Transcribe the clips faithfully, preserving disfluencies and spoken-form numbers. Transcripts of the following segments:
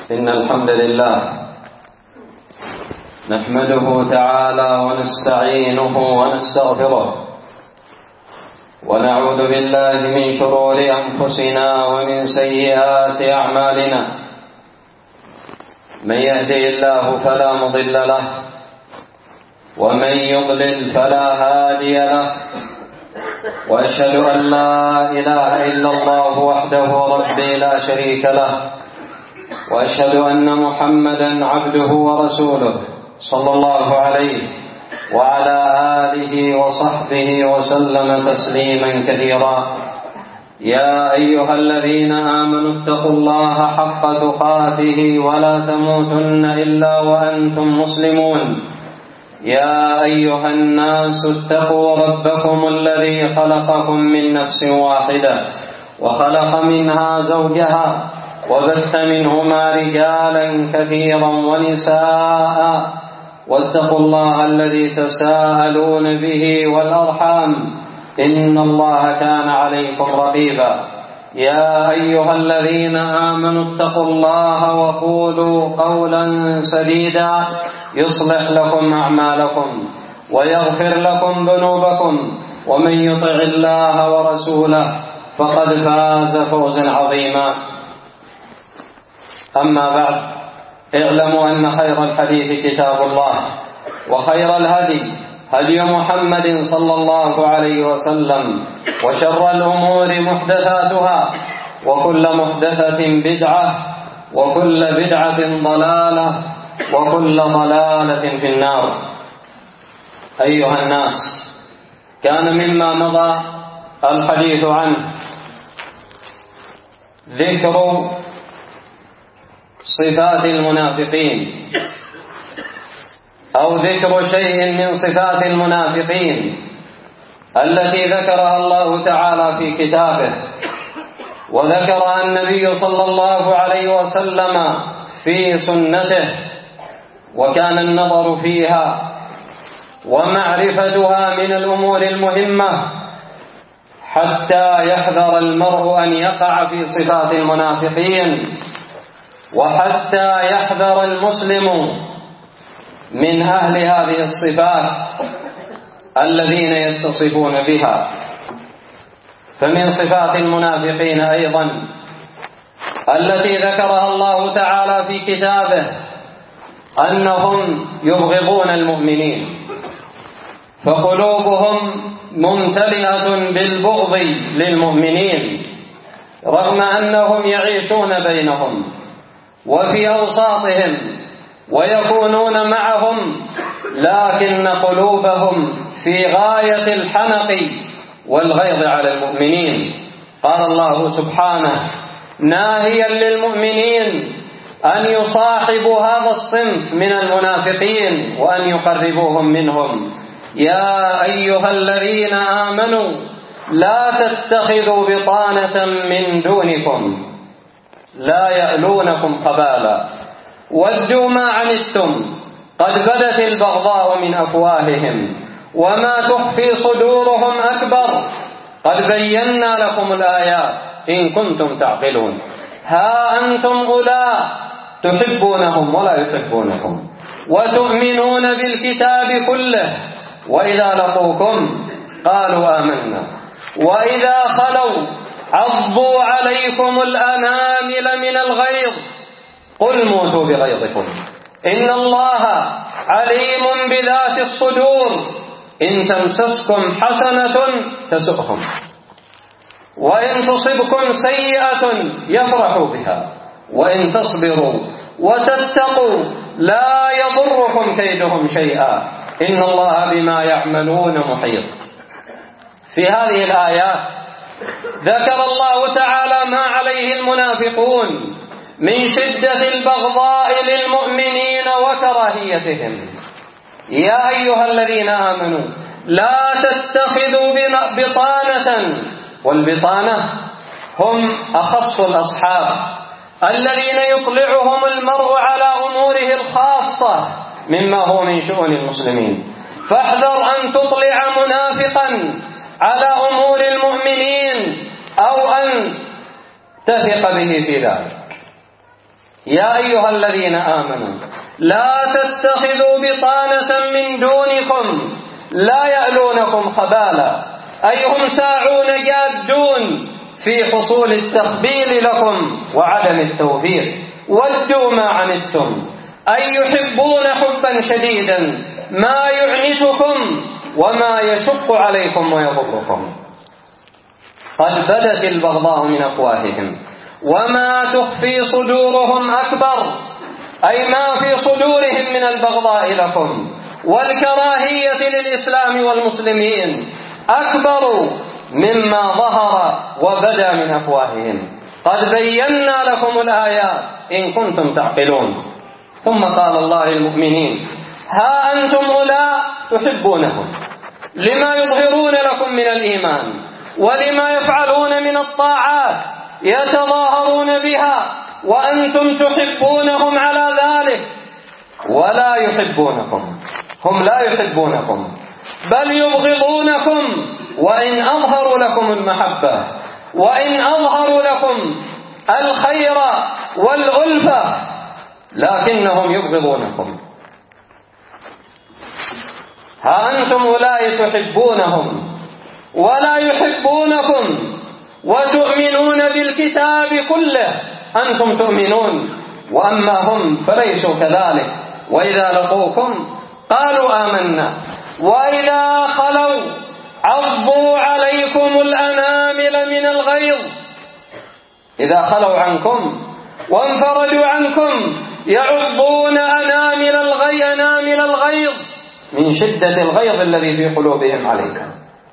إن الحمد لله نحمده تعالى ونستعينه ونستغفره ونعوذ بالله من شرور أنفسنا ومن سيئات أعمالنا. من يهده الله فلا مضل له ومن يضلل فلا هادي له، وأشهد أن لا إله إلا الله وحده ربي لا شريك له، وأشهد أن محمدا عبده ورسوله صلى الله عليه وعلى آله وصحبه وسلم تسليما كثيرا. يا أيها الذين آمنوا اتقوا الله حق تقاته ولا تموتن إلا وأنتم مسلمون. يا أيها الناس اتقوا ربكم الذي خلقكم من نفس واحدة وخلق منها زوجها وبث منهما رجالا كثيرا ونساء، واتقوا الله الذي تساءلون به والأرحام إن الله كان عليكم رقيبا. يا أيها الذين آمنوا اتقوا الله وقولوا قولا سديدا يصلح لكم أعمالكم ويغفر لكم ذنوبكم، ومن يطع الله ورسوله فقد فاز فوزا عظيما. أما بعد، اعلموا أن خير الحديث كتاب الله، وخير الهدي هدي محمد صلى الله عليه وسلم، وشر الأمور محدثاتها، وكل محدثة بدعة، وكل بدعة ضلالة، وكل ضلالة في النار. أيها الناس، كان مما مضى الحديث عنه ذكر صفات المنافقين، أو ذكر شيء من صفات المنافقين التي ذكرها الله تعالى في كتابه، وذكرها النبي صلى الله عليه وسلم في سنته، وكان النظر فيها ومعرفتها من الأمور المهمة حتى يحذر المرء أن يقع في صفات المنافقين، وحتى يحذر المسلم من أهل هذه الصفات الذين يتصفون بها. فمن صفات المنافقين أيضا التي ذكرها الله تعالى في كتابه أنهم يبغضون المؤمنين، فقلوبهم ممتلئة بالبغض للمؤمنين رغم أنهم يعيشون بينهم وفي أوساطهم ويكونون معهم، لكن قلوبهم في غاية الحنق والغيظ على المؤمنين. قال الله سبحانه ناهيا للمؤمنين أن يصاحبوا هذا الصنف من المنافقين وأن يقربوهم منهم: يا أيها الذين آمنوا لا تتخذوا بطانة من دونكم لا يألونكم خبالا ودوا ما عنتم قد بدت البغضاء من أفواههم وما تخفي صدورهم أكبر قد بينا لكم الآيات إن كنتم تعقلون. ها أنتم أولئك تحبونهم ولا يحبونكم وتؤمنون بالكتاب كله، وإذا لقوكم قالوا آمنا وإذا خلوا عضوا عليكم الأنامل من الغيظ قل موتوا بغيظكم إن الله عليم بذات الصدور إن تمسسكم حسنة تسؤهم وإن تصبكم سيئة يفرحوا بها وإن تصبروا وتتقوا لا يضركم كيدهم شيئا إن الله بما يعملون محيط. في هذه الآيات ذكر الله تعالى ما عليه المنافقون من شدة البغضاء للمؤمنين وكراهيتهم. يا أيها الذين آمنوا لا تتخذوا بطانة، والبطانة هم أخص الأصحاب الذين يطلعهم المرء على أموره الخاصة مما هو من شؤون المسلمين. فاحذر أن تطلع منافقا على أمور المؤمنين أو أن تثق به في ذلك. يا أيها الذين آمنوا لا تتخذوا بطانة من دونكم لا يألونكم خبالا، أي هم ساعون جادون في حصول التخبيل لكم وعدم التوفيق، ودوا ما عنتم، أي يحبون حبا شديدا ما يعنتكم وما يشق عليكم ويضركم. قد بدت البغضاء من أفواههم وما تخفي صدورهم أكبر، أي ما في صدورهم من البغضاء لكم والكراهية للإسلام والمسلمين أكبر مما ظهر وبدا من أفواههم. قد بينا لكم الآيات إن كنتم تعقلون. ثم قال الله للمؤمنين ها أنتم أولاء تحبونهم لما يظهرون لكم من الإيمان ولما يفعلون من الطاعات يتظاهرون بها وأنتم تحبونهم على ذلك ولا يحبونكم، هم لا يحبونكم بل يبغضونكم وإن أظهروا لكم المحبة وإن أظهروا لكم الخير والألفة لكنهم يبغضونكم. ها أنتم أولئك تحبونهم ولا يحبونكم وتؤمنون بالكتاب كله، أنتم تؤمنون وأما هم فليسوا كذلك، وإذا لقوكم قالوا آمنا وإذا خلوا عضوا عليكم الأنامل من الغيظ. إذا خلوا عنكم وانفردوا عنكم يعضون أنامل الغيظ أنامل الغيظ من شدة الغيظ الذي في قلوبهم عليكم.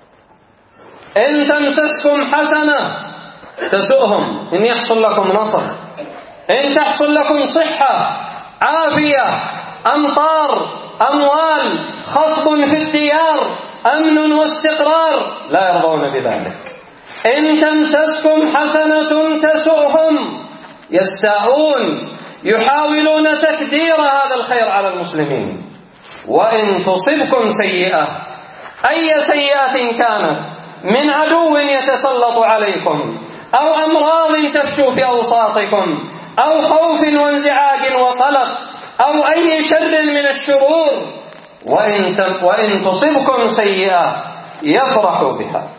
إن تمسسكم حسنة تسؤهم إن يحصل لكم نصر، إن تحصل لكم صحة عافية أمطار أموال خصب في الديار أمن واستقرار لا يرضون بذلك. إن تمسسكم حسنة تسؤهم، يستاءون يحاولون تكدير هذا الخير على المسلمين. وإن تصبكم سيئة أي سيئة كانت من عدو يتسلط عليكم أو أمراض تفشو في أوساطكم أو خوف وانزعاج وقلق أو أي شر من الشرور، وإن, وإن تصبكم سيئة يفرحوا بها،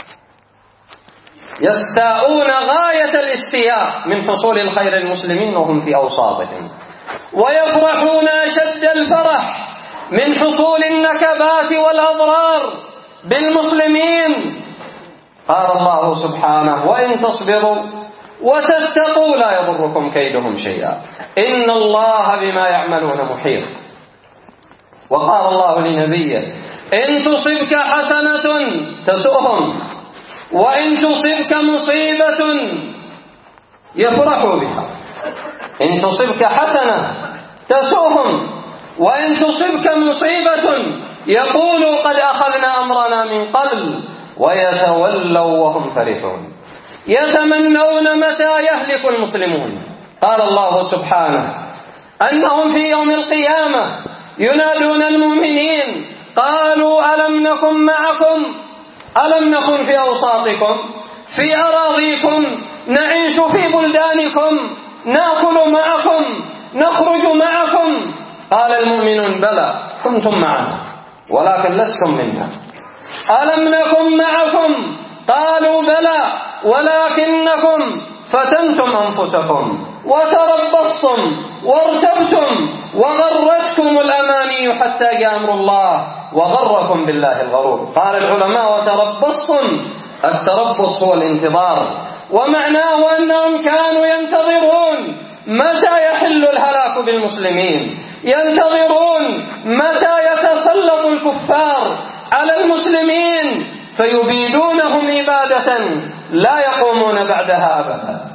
يستاءون غاية الاستياء من حصول الخير المسلمين وهم في أوساطهم، ويفرحون أشد الفرح من حصول النكبات والأضرار بالمسلمين. قال الله سبحانه وإن تصبروا وتتقوا لا يضركم كيدهم شيئا إن الله بما يعملون محيط. وقال الله لنبيه إن تصبك حسنة تسؤهم وإن تصبك مصيبة يفرحوا بها. إن تصبك حسنة تسؤهم وإن تصبك مصيبة يقولوا قد أخذنا أمرنا من قبل ويتولوا وهم فرحون يتمنون متى يهلك المسلمون. قال الله سبحانه أنهم في يوم القيامة ينادون المؤمنين قالوا ألم نكن معكم ألم نكن في أوساطكم في أراضيكم نعيش في بلدانكم نأكل معكم نخرج معكم. قال المؤمنون بلى كنتم معنا ولكن لستم منا. ألم نكن معكم قالوا بلى ولكنكم فتنتم أنفسكم وتربصتم وارتبتم وغرتكم الأماني حتى جاء أمر الله وغركم بالله الغرور. قال العلماء وتربصتم، التربص هو الانتظار، ومعناه أنهم كانوا ينتظرون متى يحل الهلاك بالمسلمين، ينتظرون متى يتسلط الكفار على المسلمين فيبيدونهم إبادة لا يقومون بعدها أبدا.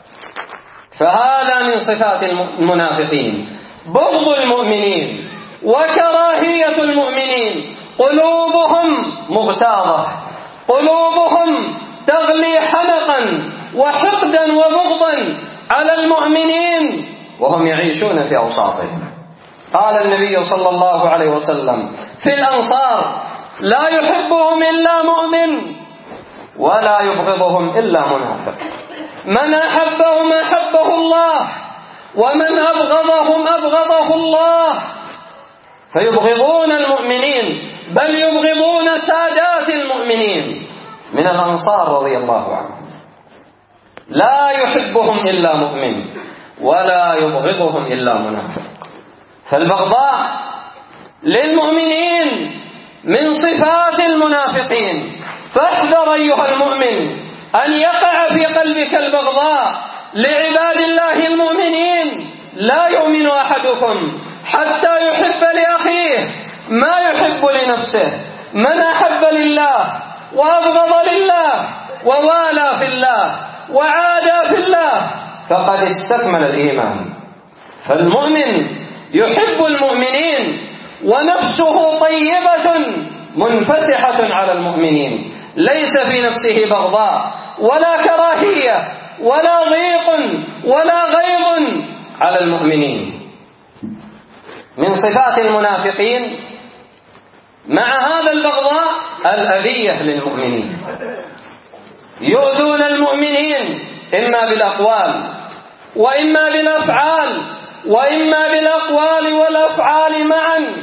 فهذا من صفات المنافقين بغض المؤمنين وكراهية المؤمنين، قلوبهم مغتاظة، قلوبهم تغلي حنقا وحقدا وبغضا على المؤمنين وهم يعيشون في أوساطهم. قال النبي صلى الله عليه وسلم في الأنصار لا يحبهم إلا مؤمن ولا يبغضهم إلا منافق. من أحبهم أحبه الله ومن أبغضهم أبغضه الله، فيبغضون المؤمنين، بل يبغضون سادات المؤمنين من الأنصار رضي الله عنهم. لا يحبهم إلا مؤمن ولا يبغضهم إلا منافق. فالبغضاء للمؤمنين من صفات المنافقين. فاحذر أيها المؤمن أن يقع في قلبك البغضاء لعباد الله المؤمنين. لا يؤمن أحدكم حتى يحب لأخيه ما يحب لنفسه. من أحب لله وأبغض لله ووالى في الله وعادى في الله فقد استكمل الإيمان. فالمؤمن يحب المؤمنين ونفسه طيبة منفسحة على المؤمنين، ليس في نفسه بغضاء ولا كراهية ولا ضيق ولا غيظ على المؤمنين. من صفات المنافقين مع هذا البغضاء الأذية للمؤمنين. يؤذون المؤمنين إما بالأقوال وإما بالأفعال وإما بالأقوال والأفعال معا.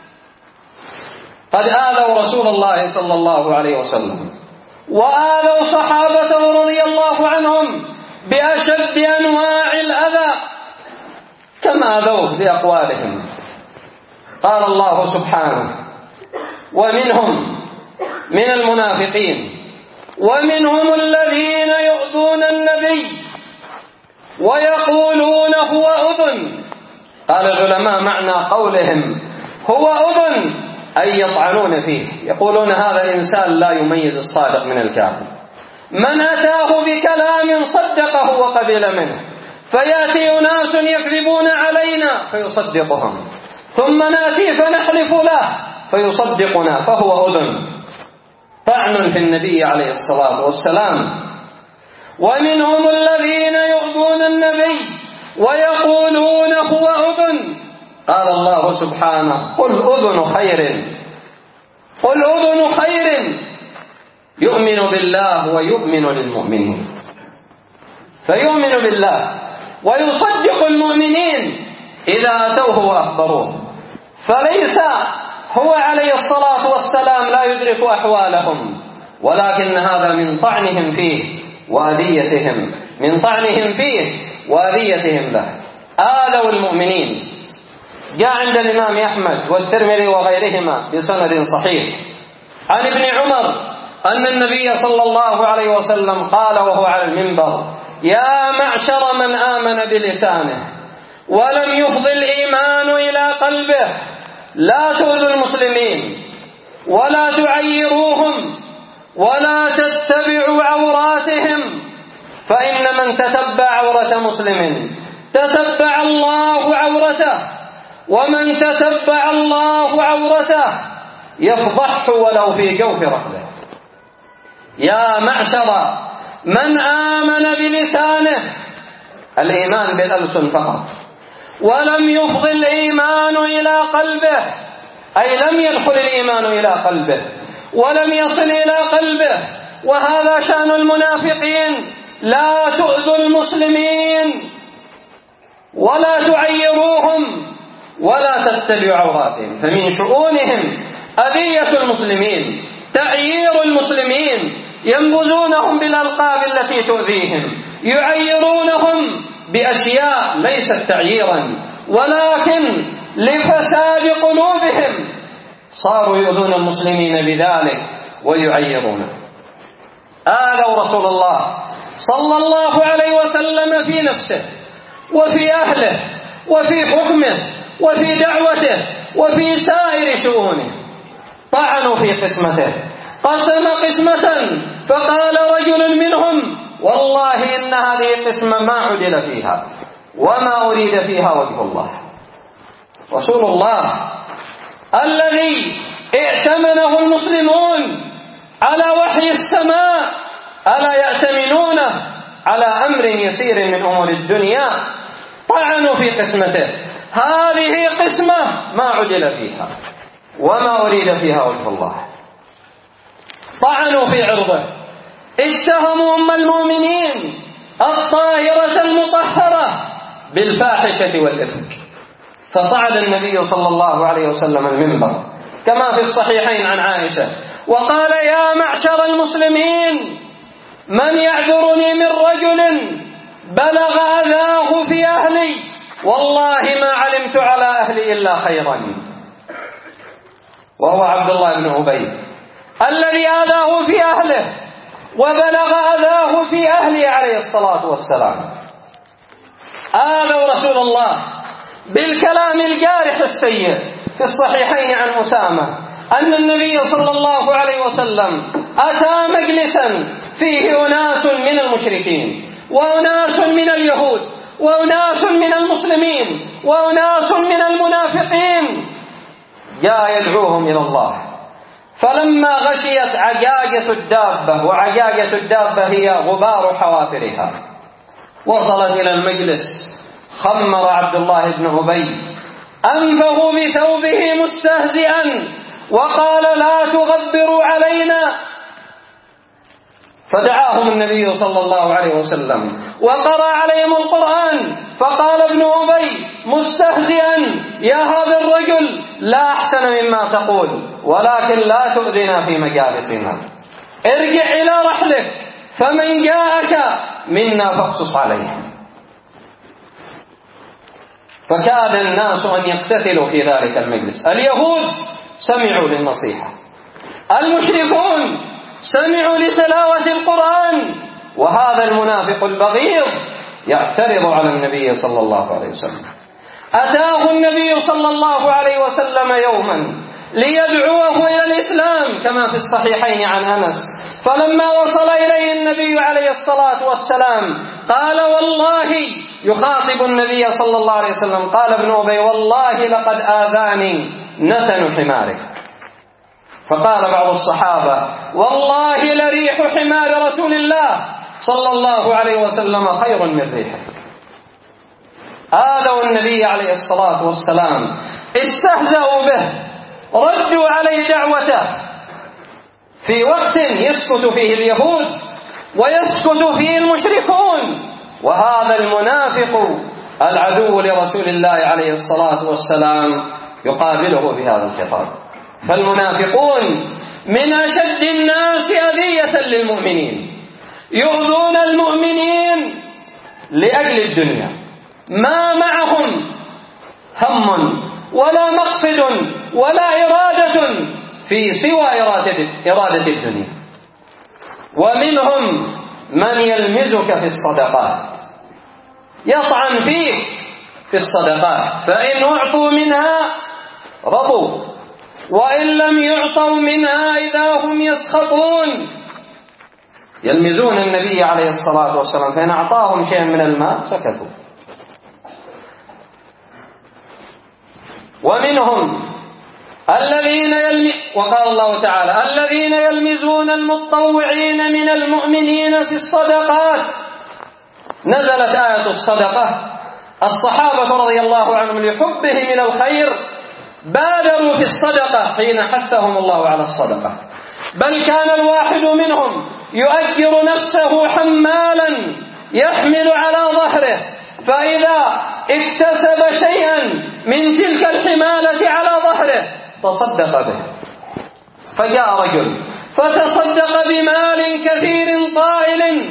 قد آذوا رسول الله صلى الله عليه وسلم وآذوا صحابته رضي الله عنهم بأشد أنواع الأذى كما آذوه بأقوالهم. قال الله سبحانه: ومنهم من المنافقين ومنهم الذين يؤذون النبي ويقولون هو أذن. قال العلماء معنى قولهم هو أذن أي يطعنون فيه، يقولون هذا إنسان لا يميز الصادق من الكاذب. من أتاه بكلام صدقه وقبل منه، فيأتي أناس يكذبون علينا فيصدقهم، ثم نأتي فنحلف له فيصدقنا، فهو أذن، طعن في النبي عليه الصلاة والسلام. ومنهم الذين يؤذون النبي ويقولون هو أذن. قال الله سبحانه: قل أذن خير، قل أذن خير يؤمن بالله ويؤمن للمؤمنين. فيؤمن بالله ويصدق المؤمنين إذا أتوه وأخبروه، فليس هو عليه الصلاة والسلام لا يدرك أحوالهم، ولكن هذا من طعنهم فيه وأذيتهم، من طعنهم فيه وأذيتهم له. آذوا المؤمنين. جاء عند الإمام أحمد والترمذي وغيرهما بسند صحيح عن ابن عمر أن النبي صلى الله عليه وسلم قال وهو على المنبر: يا معشر من آمن بلسانه ولم يفض الإيمان إلى قلبه، لا تؤذوا المسلمين ولا تعيروهم ولا تتبعوا عوراتهم، فإن من تتبع عورة مسلم تتبع الله عورته، ومن تتبع الله عورته يفضحه ولو في جوف رحله. يا معشر من آمن بلسانه، الإيمان بالألسن فقط، ولم يفض الإيمان إلى قلبه، أي لم يدخل الإيمان إلى قلبه ولم يصل إلى قلبه، وهذا شأن المنافقين. لا تؤذوا المسلمين ولا تعيروهم ولا تتبعوا عوراتهم، فمن شؤونهم أذية المسلمين، تعيير المسلمين، ينبذونهم بالألقاب التي تؤذيهم، يعيرونهم بأشياء ليست تعييرا ولكن لفساد قلوبهم، صاروا يؤذون المسلمين بذلك ويعيرونه. آذوا رسول الله صلى الله عليه وسلم في نفسه وفي أهله وفي حكمه وفي دعوته وفي سائر شؤونه. طعنوا في قسمته، قسم قسمة فقال رجل منهم: والله إن هذه قسمة ما عدل فيها وما أريد فيها وجه الله. رسول الله الذي ائتمنه المسلمون على وحي السماء ألا يأتمنونه على أمر يسير من أمور الدنيا؟ طعنوا في قسمته، هذه قسمة ما عدل فيها وما أريد فيها وجه الله. طعنوا في عرضه، اتهموا أم المؤمنين الطاهرة المطهرة بالفاحشة والإفك. فصعد النبي صلى الله عليه وسلم المنبر كما في الصحيحين عن عائشة وقال: يا معشر المسلمين، من يعذرني من رجل بلغ أذاه في أهلي، والله ما علمت على أهلي إلا خيرا. وهو عبد الله بن أبي الذي آذاه في أهله وبلغ أذاه في أهله عليه الصلاة والسلام. آذوا رسول الله بالكلام الجارح السيء. في الصحيحين عن أسامة أن النبي صلى الله عليه وسلم أتى مجلسا فيه أناس من المشركين وأناس من اليهود وأناس من المسلمين وأناس من المنافقين، جاء يدعوهم إلى الله. فلما غشيت عجاجة الدابة، وعجاجة الدابة هي غبار حوافرها، وصلت إلى المجلس، خمر عبد الله بن أبي أنفه بثوبه مستهزئا وقال: لا تغبروا علينا. فدعاهم النبي صلى الله عليه وسلم وقرأ عليهم القرآن، فقال ابن أبي مستهزئا: يا هذا الرجل لا أحسن مما تقول، ولكن لا تؤذنا في مجالسنا، ارجع إلى رحلك، فمن جاءك منا فاقصص عليه. فكاد الناس أن يقتتلوا في ذلك المجلس. اليهود سمعوا للنصيحة، المشركون سمعوا لتلاوة القرآن، وهذا المنافق البغيض يعترض على النبي صلى الله عليه وسلم. أتاه النبي صلى الله عليه وسلم يوما ليدعوه إلى الإسلام كما في الصحيحين عن أنس، فلما وصل إليه النبي عليه الصلاة والسلام قال: والله، يخاطب النبي صلى الله عليه وسلم، قال ابن أبي: والله لقد آذاني نتن حمارك. فقال بعض الصحابة: والله لريح حمار رسول الله صلى الله عليه وسلم خير من ريحه. آذوا النبي عليه الصلاة والسلام، استهزأوا به، ردوا عليه دعوته في وقت يسكت فيه اليهود ويسكت فيه المشركون، وهذا المنافق العدو لرسول الله عليه الصلاة والسلام يقابله بهذا الخطاب. فالمنافقون من أشد الناس أذية للمؤمنين، يؤذون المؤمنين لأجل الدنيا، ما معهم هم ولا مقصد ولا إرادة في سوى إرادة الدنيا. ومنهم من يلمزك في الصدقات، يطعن فيك في الصدقات، فإن أعطوا منها رضوا، وإن لم يعطوا منها إذا هم يسخطون. يلمزون النبي عليه الصلاة والسلام، فإن أعطاهم شيئا من المال سكتوا. ومنهم الذين يلم... وقال الله تعالى: الذين يلمزون المتطوعين من المؤمنين في الصدقات. نزلت آية الصدقة، الصحابة رضي الله عنهم لحبهم إلى الخير بادروا في الصدقة حين حثهم الله على الصدقة، بل كان الواحد منهم يؤجر نفسه حمالا يحمل على ظهره، فإذا اكتسب شيئا من تلك الحمالة على ظهره تصدق به. فجاء رجل فتصدق بمال كثير طائل،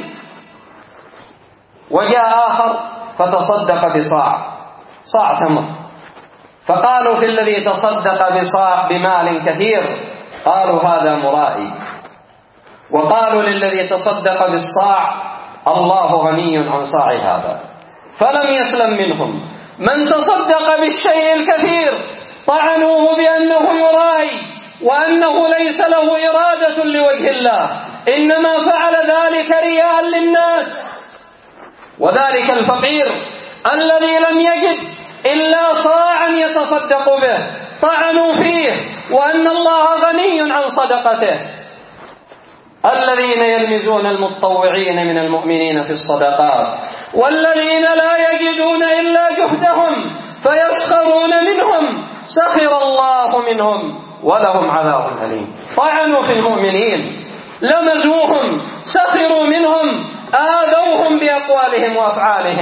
وجاء آخر فتصدق بصاع صاع تمر. فقالوا في الذي تصدق بصاع بمال كثير، قالوا هذا مرائي. وقالوا للذي تصدق بالصاع: الله غني عن صاع هذا. فلم يسلم منهم. من تصدق بالشيء الكثير طعنوه بأنه يرائي، وأنه ليس له إرادة لوجه الله، إنما فعل ذلك رياء للناس. وذلك الفقير الذي لم يجد إلا صاعا يتصدق به طعنوا فيه، وأن الله غني عن صدقته. الذين يلمزون المتطوعين من المؤمنين في الصدقات، والذين لا يجدون إلا جهدهم فيسخرون منهم، سخر الله منهم ولهم عذاب أليم. طعنوا في المؤمنين، لمزوهم، سخروا منهم، آذوهم بأقوالهم وأفعالهم،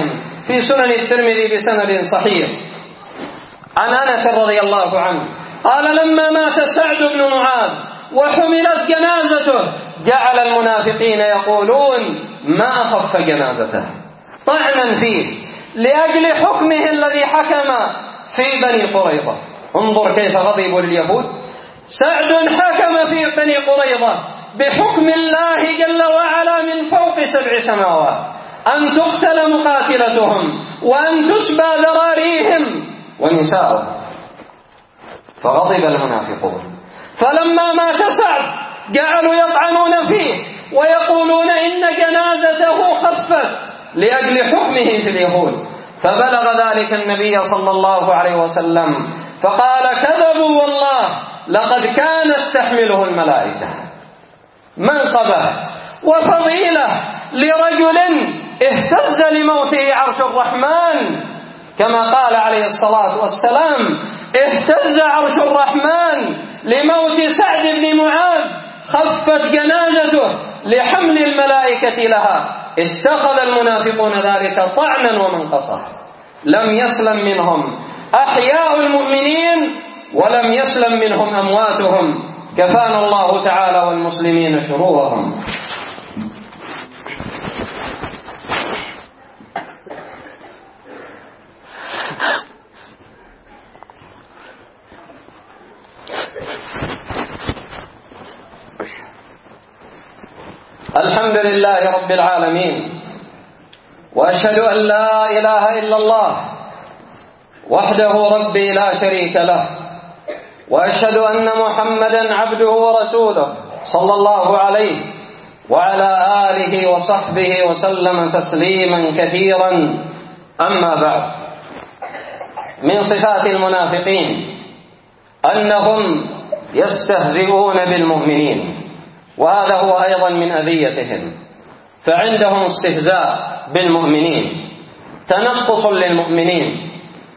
في سنن الترمذي بسند صحيح عن أنس رضي الله عنه قال لما مات سعد بن معاذ وحملت جنازته جعل المنافقين يقولون ما أخف جنازته طعنا فيه لأجل حكمه الذي حكم في بني قريظة. انظر كيف غضبوا لليهود. سعد حكم في بني قريظة بحكم الله جل وعلا من فوق سبع سماوات أن تقتل مقاتلتهم وأن تسبى ذراريهم ونساؤهم، فغضب المنافقون. فلما مات سعد جعلوا يطعنون فيه ويقولون إن جنازته خفت لأجل حكمه في اليهود، فبلغ ذلك النبي صلى الله عليه وسلم فقال كذبوا والله لقد كانت تحمله الملائكة. منقبة وفضيلة لرجل اهتز لموته عرش الرحمن، كما قال عليه الصلاة والسلام اهتز عرش الرحمن لموت سعد بن معاذ، خفت جنازته لحمل الملائكة لها. اتخذ المنافقون ذلك طعنا ومنقصا، لم يسلم منهم أحياء المؤمنين ولم يسلم منهم أمواتهم، كفانا الله تعالى والمسلمين شرورهم. الحمد لله رب العالمين، وأشهد أن لا إله إلا الله وحده ربي لا شريك له، وأشهد أن محمدا عبده ورسوله صلى الله عليه وعلى آله وصحبه وسلم تسليما كثيرا. أما بعد، من صفات المنافقين أنهم يستهزئون بالمؤمنين، وهذا هو أيضا من أذيتهم، فعندهم استهزاء بالمؤمنين، تنقص للمؤمنين،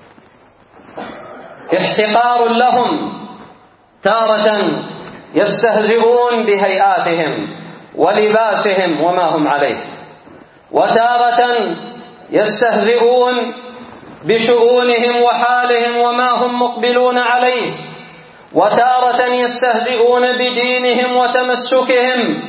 احتقار لهم. تارة يستهزئون بهيئاتهم ولباسهم وما هم عليه، وتارة يستهزئون بشؤونهم وحالهم وما هم مقبلون عليه، وتارة يستهزئون بدينهم وتمسكهم،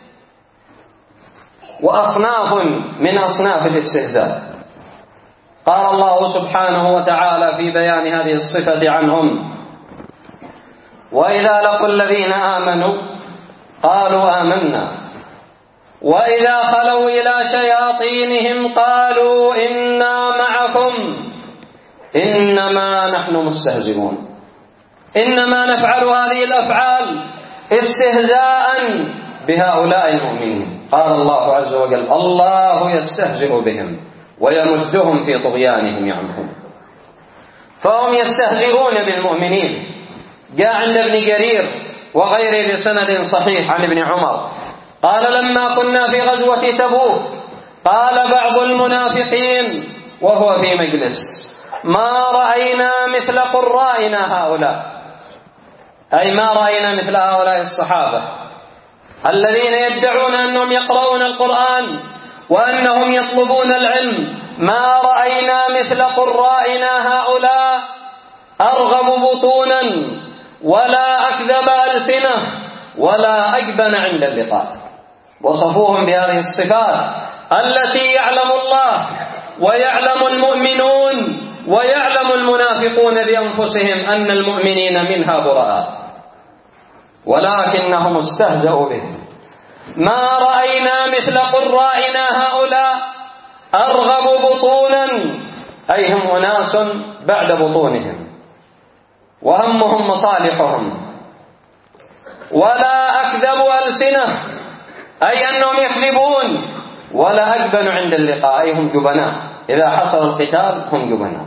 وأصناف من أصناف الاستهزاء. قال الله سبحانه وتعالى في بيان هذه الصفة عنهم: وإذا لقوا الذين آمنوا قالوا آمنا وإذا خلوا إلى شياطينهم قالوا إنا معكم إنما نحن مستهزئون. إنما نفعل هذه الأفعال استهزاء بهؤلاء المؤمنين. قال الله عز وجل: الله يستهزئ بهم ويمدهم في طغيانهم يعمهون. فهم يستهزئون بالمؤمنين. جاء عند ابن جرير وغيره بسند صحيح عن ابن عمر قال: لما كنا في غزوة تبوك قال بعض المنافقين وهو في مجلس: ما رأينا مثل قرائنا هؤلاء، أي ما رأينا مثل هؤلاء الصحابة الذين يدعون أنهم يقرؤون القرآن وأنهم يطلبون العلم، ما رأينا مثل قرائنا هؤلاء أرغب بطونا ولا أكذب ألسنة ولا أجبن عند اللقاء. وصفوهم بهذه الصفات التي يعلم الله ويعلم المؤمنون ويعلم المنافقون بأنفسهم أن المؤمنين منها براء، ولكنهم استهزأوا بهم. ما رأينا مثل قرائنا هؤلاء أرغب بطونا، أي هم أناس بعد بطونهم وهمهم مصالحهم، ولا أكذب ألسنة، أي أنهم يكذبون، ولا أجبن عند اللقاء، أي هم جبناء، إذا حصل القتال هم جبناء.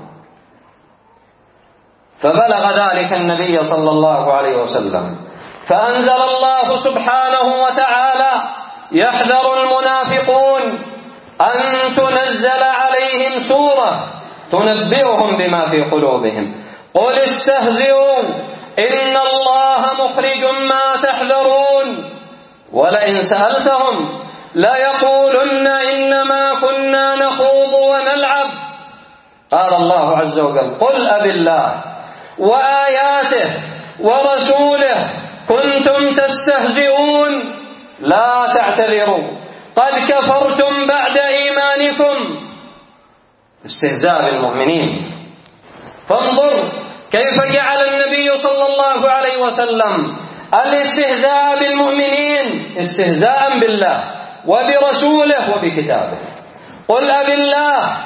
فبلغ ذلك النبي صلى الله عليه وسلم، فأنزل الله سبحانه وتعالى يحذر المنافقون أن تنزل عليهم سورة تنبئهم بما في قلوبهم: قل استهزئوا إن الله مخرج ما تحذرون. ولئن سألتهم ليقولن إنما كنا نخوض ونلعب. قال الله عز وجل: قل أب الله وآياته ورسوله كنتم تستهزئون لا تعتذروا قد كفرتم بعد إيمانكم. استهزاء بالمؤمنين. فانظر كيف جعل النبي صلى الله عليه وسلم الاستهزاء بالمؤمنين استهزاء بالله وبرسوله وبكتابه. قل أب الله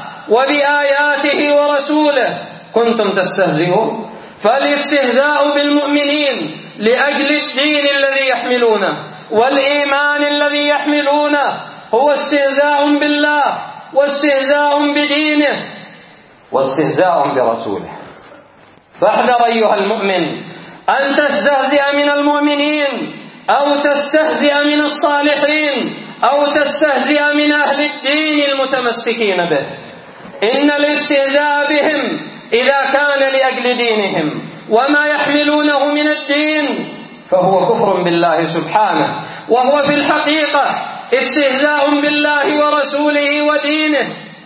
وبآياته ورسوله كنتم تستهزئون. فالاستهزاء بالمؤمنين لأجل الدين الذي يحملونه والإيمان الذي يحملونه هو استهزاء بالله واستهزاء بدينه واستهزاء برسوله. فاحذر أيها المؤمن أن تستهزئ من المؤمنين أو تستهزئ من الصالحين أو تستهزئ من أهل الدين المتمسكين به. إن الاستهزاء بهم إذا كان لأجل دينهم وما يحملونه من الدين فهو كفر بالله سبحانه، وهو في الحقيقة استهزاء بالله ورسوله ودينه.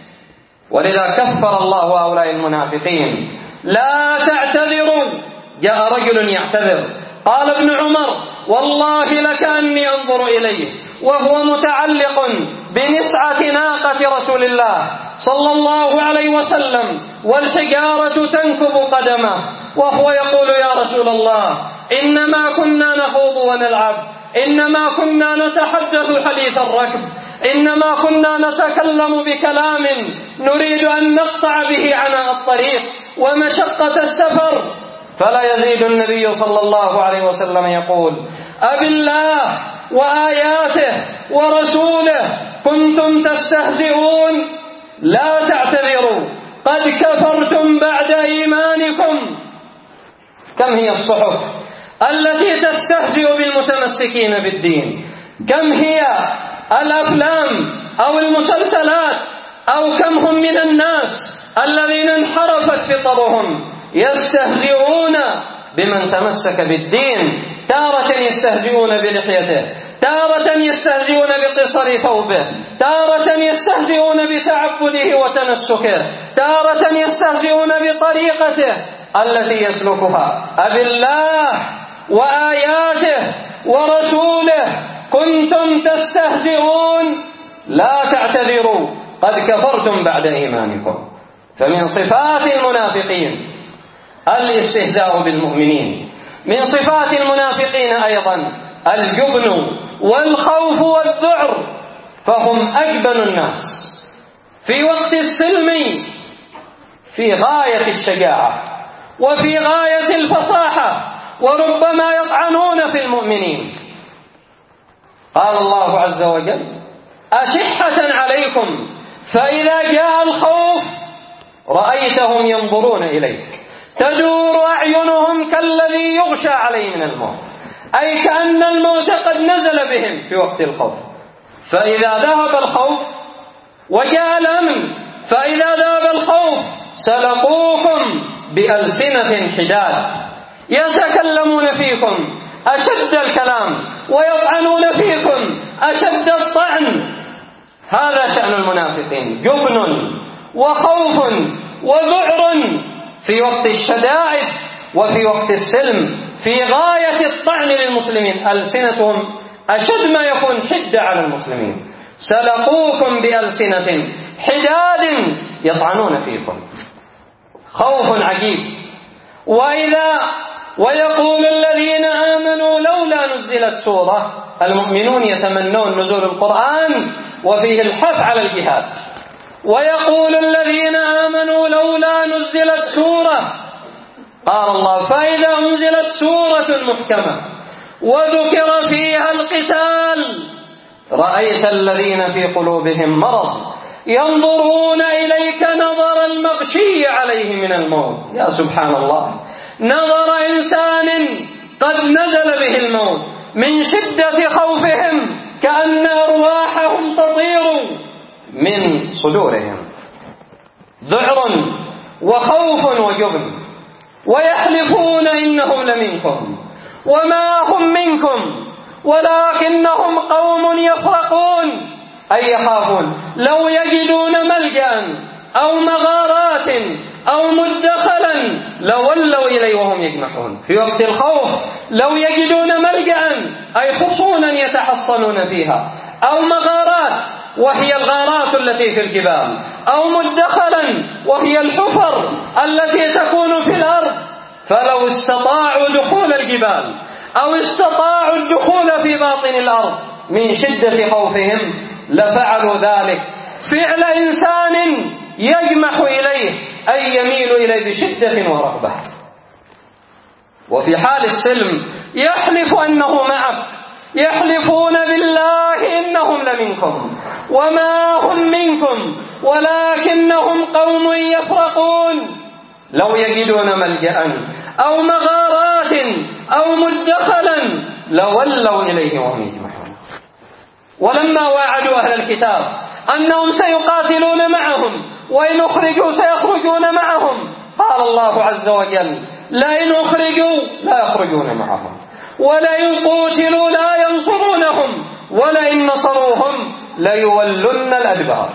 ولذا كفر الله هؤلاء المنافقين. لا تعتذروا. جاء رجل يعتذر قال ابن عمر: والله لكأني أنظر إليه وهو متعلق بنسعة ناقة رسول الله صلى الله عليه وسلم والحجارة تنكب قدمه وهو يقول: يا رسول الله إنما كنا نخوض ونلعب، إنما كنا نتحدث حديث الركب، إنما كنا نتكلم بكلام نريد أن نقطع به عناء الطريق ومشقة السفر. فلا يزيد النبي صلى الله عليه وسلم يقول: أب الله وآياته ورسوله كنتم تستهزئون لا تعتذروا قد كفرتم بعد إيمانكم. كم هي الصحف التي تستهزئ بالمتمسكين بالدين؟ كم هي الأفلام أو المسلسلات أو كم هم من الناس الذين انحرفت فطرهم يستهزئون بمن تمسك بالدين. تارة يستهزئون بلحيته، تارة يستهزئون بقصر ثوبه، تارة يستهزئون بتعبده وتنسكه، تارة يستهزئون بطريقته التي يسلكها. أب الله وآياته ورسوله كنتم تستهزئون لا تعتذروا قد كفرتم بعد إيمانكم. فمن صفات المنافقين الاستهزاء بالمؤمنين. من صفات المنافقين أيضا الجبن والخوف والذعر، فهم أجبن الناس في وقت السلم في غاية الشجاعة وفي غاية الفصاحة، وربما يطعنون في المؤمنين. قال الله عز وجل: أشحة عليكم فإذا جاء الخوف رأيتهم ينظرون إليك تدور أعينهم كالذي يغشى عليه من الموت، أي كأن الموت قد نزل بهم في وقت الخوف. فإذا ذهب الخوف وجاء الأمن، فإذا ذهب الخوف سلقوكم بألسنة حداد يتكلمون فيكم أشد الكلام ويطعنون فيكم أشد الطعن. هذا شأن المنافقين: جبن وخوف وذعر في وقت الشدائد وفي وقت السلم، في غاية الطعن للمسلمين. ألسنتهم أشد ما يكون حدة على المسلمين. سلقوكم بألسنة حداد يطعنون فيكم. خوف عجيب. وإذا ويقول الذين آمنوا لولا نزلت سورة. المؤمنون يتمنون نزول القرآن وفيه الحث على الجهاد. ويقول الذين آمنوا لولا نزلت سورة. قال الله: فإذا أنزلت سورة محكمة وذكر فيها القتال رأيت الذين في قلوبهم مرض ينظرون إليك نظر المغشي عليه من الموت. يا سبحان الله، نظر إنسان قد نزل به الموت من شدة خوفهم كأن أرواحهم تطير من صدورهم. ذعر وخوف وجبن. ويحلفون إنهم لمنكم وما هم منكم ولكنهم قوم يفرقون. أي يخافون لو يجدون ملجأ أو مغارات أو مدخلا لولوا إليه وهم يجمحون. في وقت الخوف لو يجدون ملجأ أي حصونا يتحصنون فيها، أو مغارات وهي الغارات التي في الجبال، أو مدخلا وهي الحفر التي تكون في الأرض، فلو استطاعوا دخول الجبال أو استطاعوا الدخول في باطن الأرض من شدة خوفهم لفعلوا ذلك فعل إنسان يجمح إليه أي يميل إليه بشدة ورغبة. وفي حال السلم يحلف أنه معك، يحلفون بالله إنهم لمنكم وما هم منكم ولكنهم قوم يفرقون. لو يجدون ملجأ أو مغارات أو مدخلا لولوا إليه وهم يجمحون. ولما واعدوا أهل الكتاب أنهم سيقاتلون معهم وإن أخرجوا سيخرجون معهم، قال الله عز وجل لئن أخرجوا لا يخرجون معهم، ولئن قوتلوا لا ينصرونهم، ولئن نصروهم ليولن الأدبار.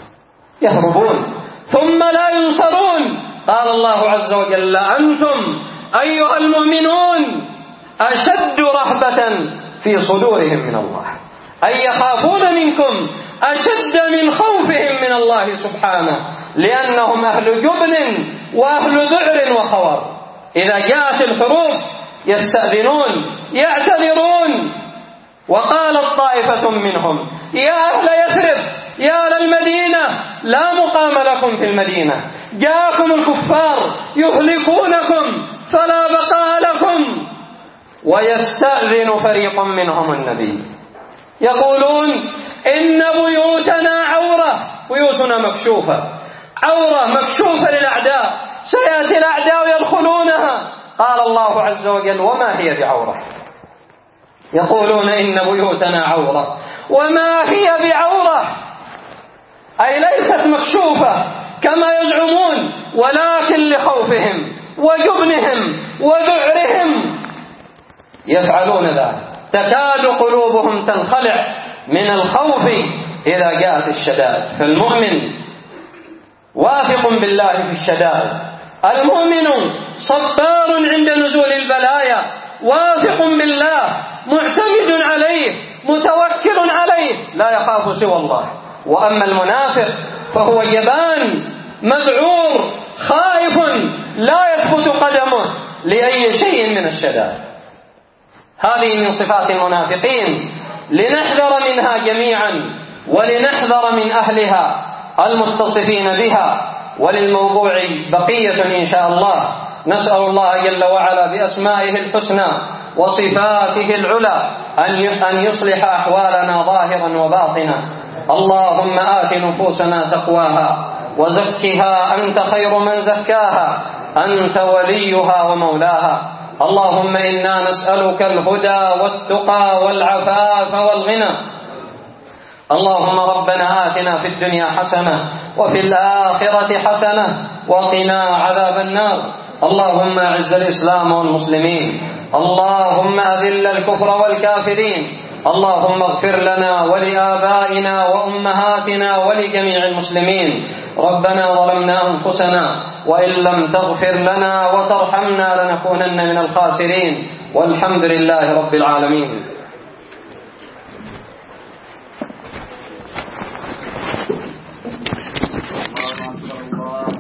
يهربون ثم لا ينصرون. قال الله عز وجل أنتم أيها المؤمنون أشد رهبة في صدورهم من الله، أي يخافون منكم أشد من خوفهم من الله سبحانه، لأنهم أهل جبن وأهل ذعر وخور. إذا جاءت الحروب يستأذنون يعتذرون. وقالت طائفة منهم يا أهل يثرب يا أهل المدينة لا مقام لكم في المدينة، جاءكم الكفار يهلكونكم فلا بقاء لكم. ويستأذن فريق منهم النبي يقولون إن بيوتنا عورة، بيوتنا مكشوفة، عورة مكشوفة للأعداء، سيأتي الأعداء يدخلونها. قال الله عز وجل وما هي بعورة. يقولون إن بيوتنا عورة وما هي بعورة، أي ليست مكشوفة كما يزعمون، ولكن لخوفهم وجبنهم وذعرهم يفعلون ذلك. تكاد قلوبهم تنخلع من الخوف إذا جاءت الشدائد. فالمؤمن واثق بالله في الشدائد، المؤمن صبار عند نزول البلايا، واثق بالله، معتمد عليه، متوكل عليه، لا يخاف سوى الله. وأما المنافق فهو جبان مذعور خائف لا يثبت قدمه لأي شيء من الشدائد. هذه من صفات المنافقين، لنحذر منها جميعا ولنحذر من أهلها المتصفين بها. وللموضوع بقية إن شاء الله. نسأل الله جل وعلا بأسمائه الحسنى وصفاته العلى أن يصلح أحوالنا ظاهرا وباطنا. اللهم آت نفوسنا تقواها وزكها أنت خير من زكاها، أنت وليها ومولاها. اللهم إنا نسألك الهدى والتقى والعفاف والغنى. اللهم ربنا آتنا في الدنيا حسنة وفي الآخرة حسنة وقنا عذاب النار. اللهم أعز الإسلام والمسلمين، اللهم أذل الكفر والكافرين. اللهم اغفر لنا ولآبائنا وأمهاتنا ولجميع المسلمين. ربنا ظلمنا أنفسنا وإن لم تغفر لنا وترحمنا لنكونن من الخاسرين. والحمد لله رب العالمين.